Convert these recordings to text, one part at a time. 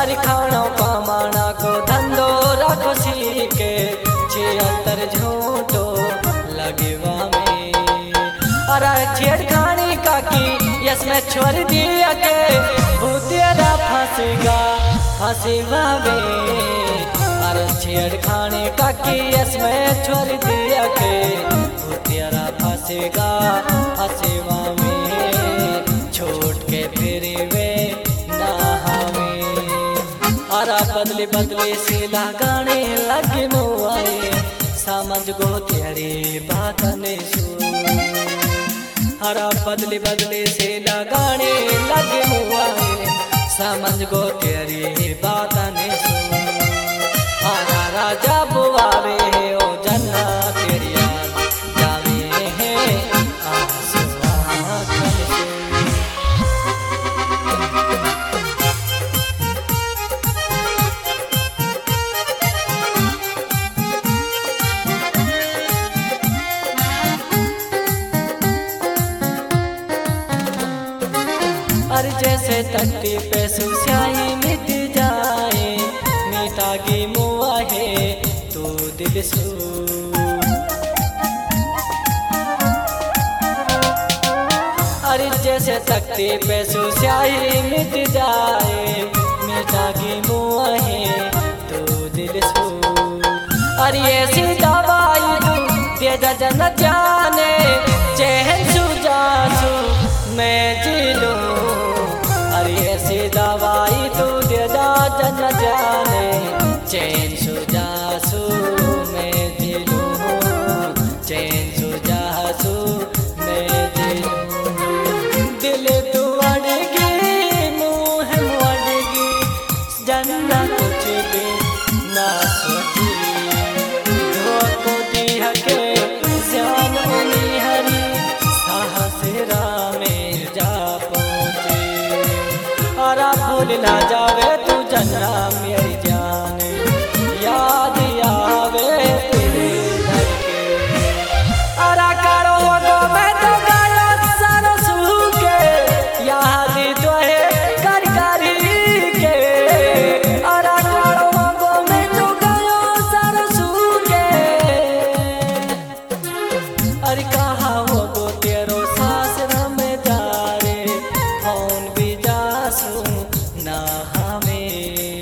अरे खाना कमाना को धंधो रखो सीखे छे अंतर झूठो लगवा में। अरे छेड़खानी काकी इसमें छोड़ दिया के भूतिया फंसेगा फंसेगा वे। अरे छेड़खानी काकी इसमें छोड़ दिया के भूतिया फंसेगा फंसेगा में। छोड़ के फिर वे ना हमें। अरे बदले बदले से लगाने लगे मुआए समझ गो तेरी बात ने सुन। हरा बदले बदले से लगाने लगे मुआए समझ गो तेरी बात ने सुन। हरा राजा बुआवे ओ जन्ना तेरी याद जावे है आसमां से। अरे जैसे तट्टी पे सुस्याही मिट जाए मीठा की मुआ है तो दिल सू। अरे जैसे तट्टी पे सुस्याही मिट जाए मीठा की मुआ है तो दिल सू। अरे ऐसी दवाई तू दे जन जाने चैन सुजासू मैं जी लूं। ऐसी दवाई तू दे जन जाने चैन सुजासू मैं दिलू। चैन सुजासू मैं दिलू। दिल तू अड़गी मुँह अड़गी जन्ना कुछ भी ना सोची। को दिया के श्याम हरी साहस में जा पहुँचे। अरा भूल ना जावे तू जन्ना मेरी जान याद आवे तेरे दर के। अरा करो तो मैं तो गाया सरसू के याद तो है कर के। अरा करो तो मैं तो गाया सरसू के। अरे कहा हो गो तेरो सासरा में जा रे कौन भी जासू ना हमें।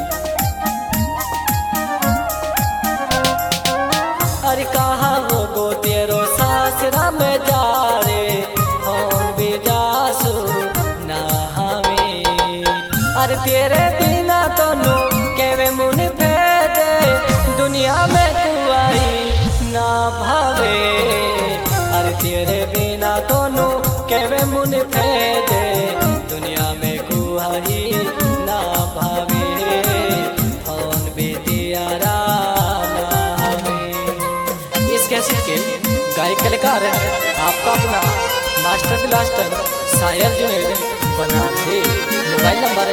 अरे कहा वो गो तेरो सासरा में जा रे कौन भी जासू ना हमें। अरे तेरे बिना तो नु केवे मुन फेदे दुनिया में तू आई ना भावे। अरे तेरे बिना तो नु केवे मुन फेदे दुनिया में कुआई ना भावे। फोन भी दिया राना हमें। इस कैसेट के गायक कलाकार आपका अपना मास्टर ब्लास्टर शायर जुनेद बना थे। Mobile number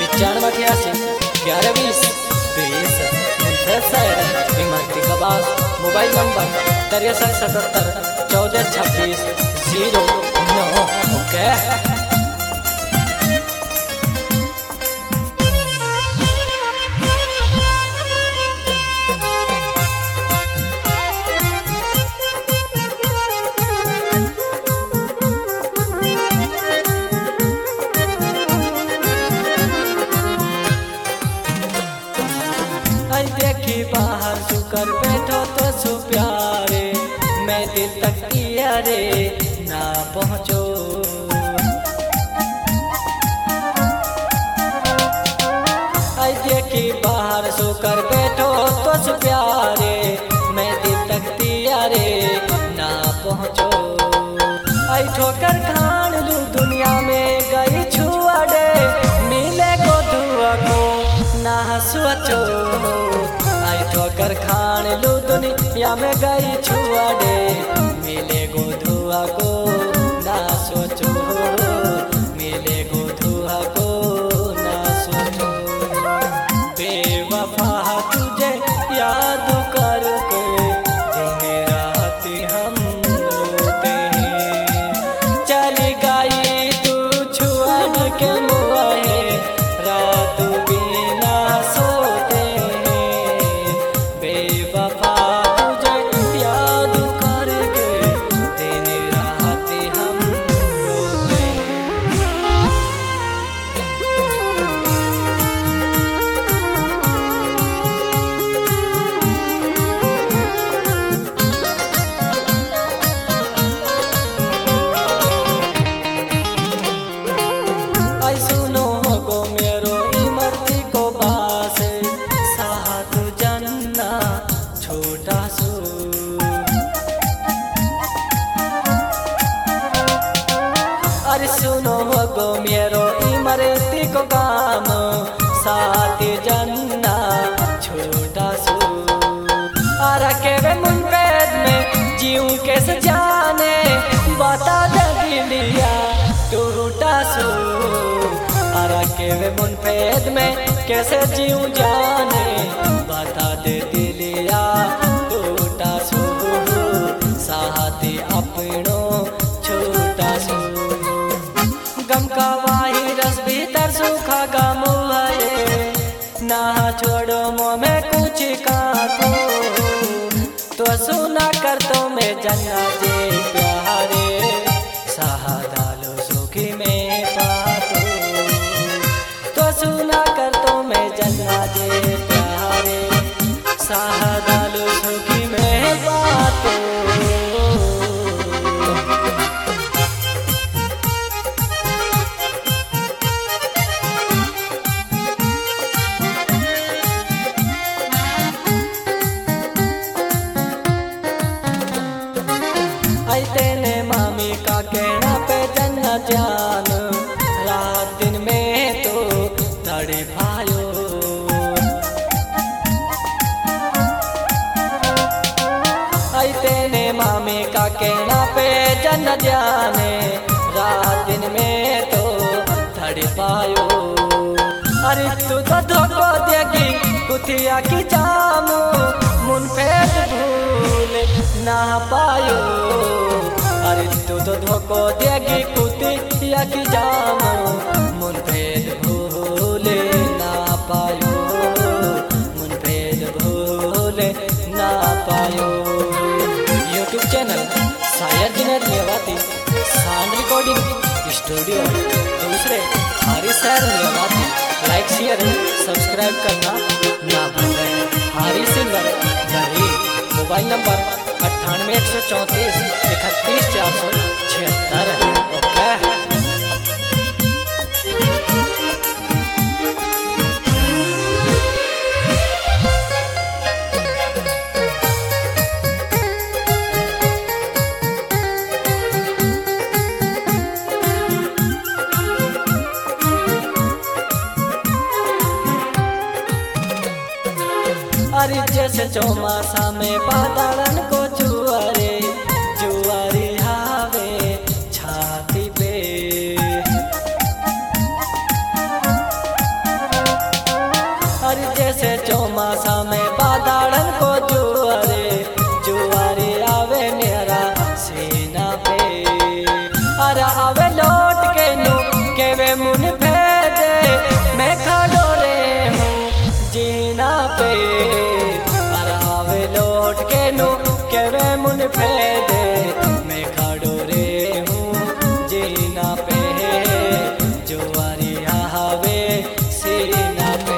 9588112020। शायर Imrati Kabas. Mobile number 6377142609। Okay. देखी बाहर सुकर बैठो तो सु प्यारे मैं दिल तक किया रे ना पहुँचो। आई देखी बाहर सुकर बैठो तो सु प्यारे मैं दिल तक किया रे ना पहुँचो। आई ठोकर खान लू दुनिया में गई छुआड़े मिले को धुआ को ना सोचो। आई ठोकर खान लू दुनिया में गई छुआड़े मिले गो धुआ को ना सोचो। मिले गो धुआ को ना सोचो। बेवफा तुझे याद करके दिन रात हम रोते हैं। चली गई तू छुआ के मुआए रात भी साथी जन्ना छोटा सू आरा के वे मुन पेद में जीऊं कैसे जाने बता दे दिलिया टूटा सू आरा के वे मुन पेद में कैसे जीऊं जाने बता दे दिलिया टूटा सू साथी अपनो छोटा सू गम का वाही रस भीतर सूखा गम है ना छोड़ो मुँह में कुछ काको तो सुना कर तो मैं जन्ना जे प्यारे सहादालो सुखी में पातो तो सुना कर तो मैं जन्ना जे प्यारे सहादालो सुखी में पातो। तेने मामी का कहना पे जन्ना जान रात दिन में तो तड़े भायो आई तेने मामी का कहना पे जन्ना जाने रात दिन में तो तड़े पायो अरे तू तो धोखो देगी कुतिया की जामू मुन फेर भूल ना पायो अरे तू तो धोखो देगी कुतिया की जामो मुन भेद भूल ना पायो मुन भेद भूल ना पायो। यूट्यूब चैनल शायर Junaid Mewati sound recording studio दूसरे हारी शहर मेवाती लाइक शेयर सब्सक्राइब करना ना भूलें। हारी सिंगर गरी मोबाइल नंबर 98 134 31 476 ओके। अरे जैसे चौमासा में बादलन को जुआरे जुआरी हावे छाती पे अरे जैसे चौमासा में बादलन को जुआरे जुआरी आवे मेरा सीना पे अरे आवे लौट के नु के वे मुन भेदे मैं खड़ो रे हूँ जीना पे लौट के नु के वे मुन फेदे मैं खड़ो रे हूँ जीना पे जुआरी हावे सीना पे।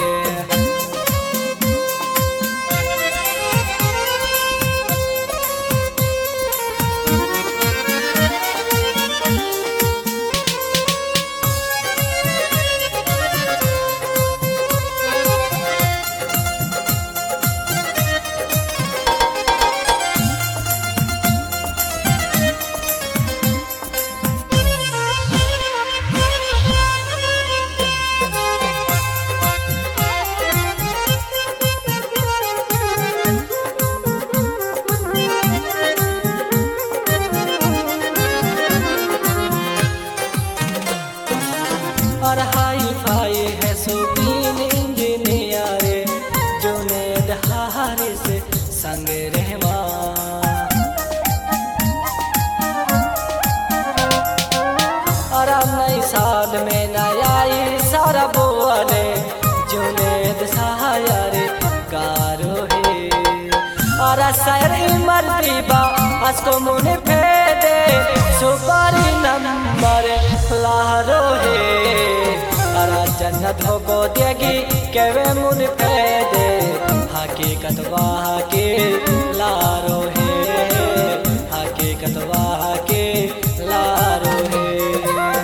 और हाई फाई है सुकीन इंजीनियर जुनैद हारे से संग रहमा और नई साल में नया सारा बोले जुनैद सायर गारो है और सैर मर्तीबा असको मुने फेदे सुपारी नंबर लारो है अरा जन्नत हो को देगी के वे मुन फेदे हकीकत वाह के लारो है हकीकत वाह के लारो है।